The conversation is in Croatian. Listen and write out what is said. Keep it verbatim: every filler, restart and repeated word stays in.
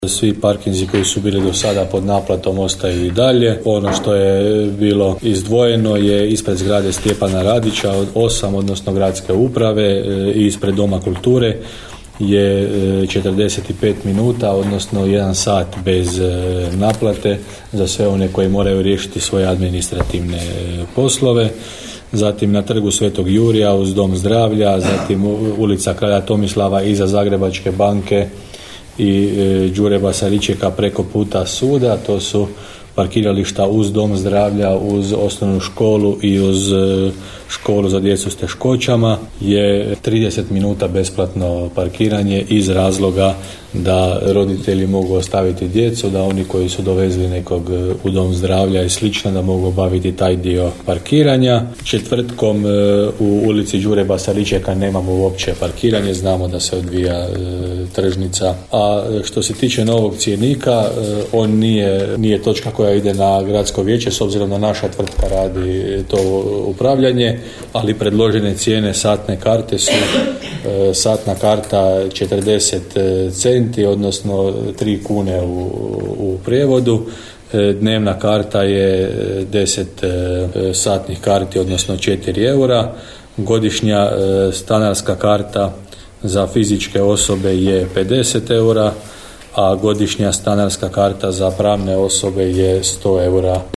Svi parkinzi koji su bili do sada pod naplatom ostaju i dalje. Ono što je bilo izdvojeno je ispred zgrade Stjepana Radića od osam, odnosno gradske uprave, i ispred Doma kulture je četrdeset pet minuta, odnosno jedan sat bez naplate za sve one koji moraju riješiti svoje administrativne poslove. Zatim na trgu Svetog Jurija uz Dom zdravlja, zatim ulica Kralja Tomislava iza Zagrebačke banke i Đure Basaričeka preko puta suda. To su parkirališta uz Dom zdravlja, uz osnovnu školu i uz školu za djecu s teškoćama. Je trideset minuta besplatno parkiranje iz razloga da roditelji mogu ostaviti djecu, da oni koji su dovezli nekog u Dom zdravlja i slično da mogu obaviti taj dio parkiranja. Četvrtkom u ulici Đure Basaričeka nemamo uopće parkiranje, znamo da se odvija tržnica. A što se tiče novog cjenika, on nije, nije točka koja ide na gradsko vijeće, s obzirom da naša tvrtka radi to upravljanje, ali predložene cijene satne karte su satna karta četrdeset centi, odnosno tri kune u, u prijevodu. Dnevna karta je deset satnih karti, odnosno četiri eura. Godišnja stanarska karta za fizičke osobe je pedeset eura, a godišnja stanarska karta za pravne osobe je sto eura.